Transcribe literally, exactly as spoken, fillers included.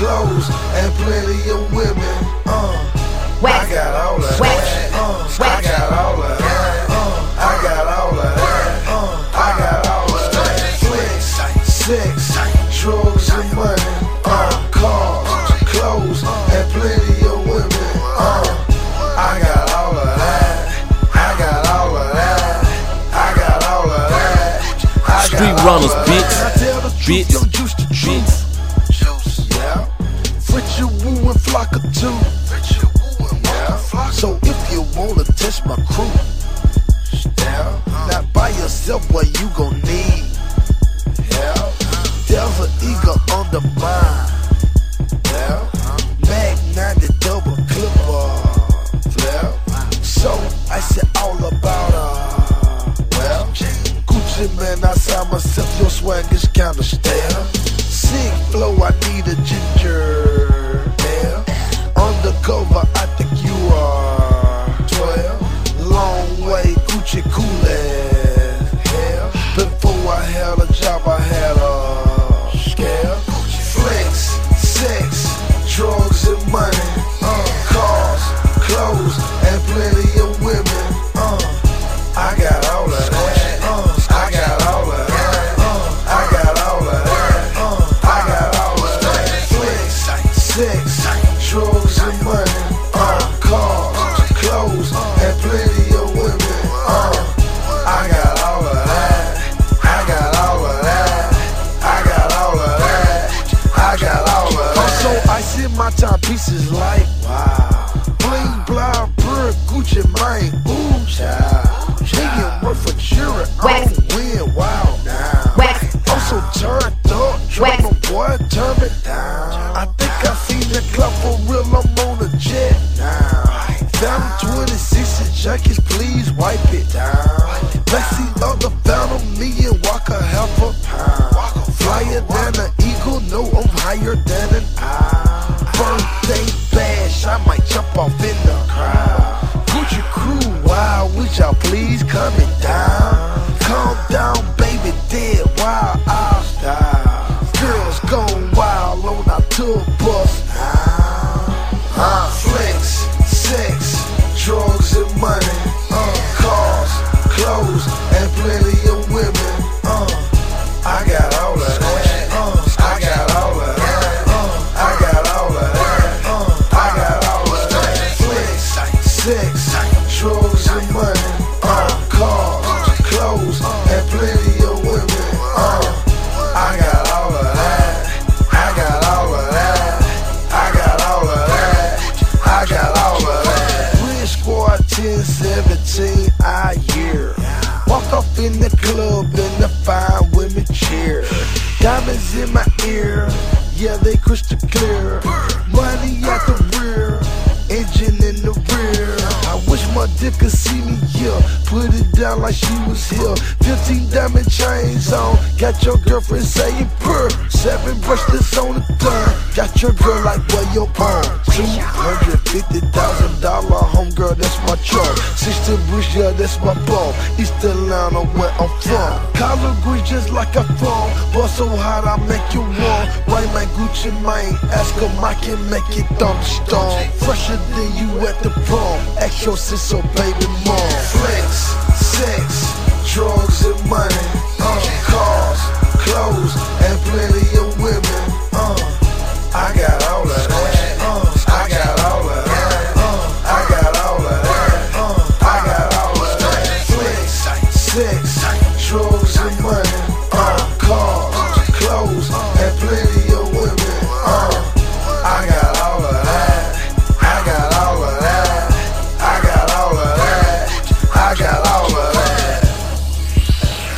clothes, and plenty of women. Uh, I got all of that. Uh, I got all of that. Uh, I got all of that. Uh, I got all of that. Flex, sex, drugs and money. Uh, cars, clothes, and plenty of women. Uh, I got all of that. I got all of that. I got all of that. I Street got runners, all of bitch. that. I tell the truth, Bitch. yo, juice the truth. Yeah. Fritz, you woo and flock or two. Yeah. So if you wanna test my crew, yeah. Not by yourself, what you gon' need. Yeah. There's an eagle on the mind. Yeah. Mag ninety double clipper. Yeah. So I said all about her. Well, Gucci man, I saw myself, your swag is kinda stale. Sick flow, I need a ginger. Yeah. Undercover, I think you are twelve. Long way, Gucci cool as hell. Before I had a job, I had a scale. Flex, sex, drugs and money. Uh, cars, clothes, and plenty of women. Uh, I got all of that. Uh, I got all of that. Uh, I got all of that. Uh, I got all of that. Flex, sex, drugs and money. Uh, cars, clothes, and plenty of women. Uh, I got all of that. I got all of that. I got all of that. I got all of that. Also, I see my timepieces like wow. Bling, blah, bird, Gucci, mine, ooh, child. Taking work for jury, I don't win, wow, now. Also turned up, trying to boy, turn it down. I think I seen the club for real, I'm on a jet now. Found twenty-six junkies, please wipe it down. Lexi other found on me and walk a half a pound. Flyer than an eagle, no, I'm higher than an owl. Birthday bash, I might jump off in the crowd. Gucci crew, wild, would y'all please coming down? Calm down, baby, dead wild, I'll style. Girls gone wild on our tour bus now. Uh, flex, sex, drugs and money. Uh, cars, clothes, and plenty of women. Uh, I got all of that. Uh, I got all of that. Uh, I got all of that. Uh, I got all of that. Flex, sex, drugs and money. Uh, cars, clothes, and plenty of women. Uh, I got all of that. I got all of that. I got all of that. I got all of that. Bridge Squad ten seventeen, I year. Walk off in the club and the fine women cheer. Diamonds in my ear, yeah, they crystal clear. Money out the rear, engine in the rear. I wish my dick could see me, yeah. Put it down like she was here. Fifteen diamond chains on, got your girlfriend saying purr. Seven bracelets on the thumb, got your girl like where your palm. Two hundred fifty thousand dollar homegirl, that's my charm. Sixteen Bridge, yeah, that's my ball. East Atlanta, where I'm from. Collard green just like a phone. But so hot I make you warm. Right, my Gucci mine, ask him I can make it thunderstorm. Fresher than you at the prom. Ask your sister, baby mom.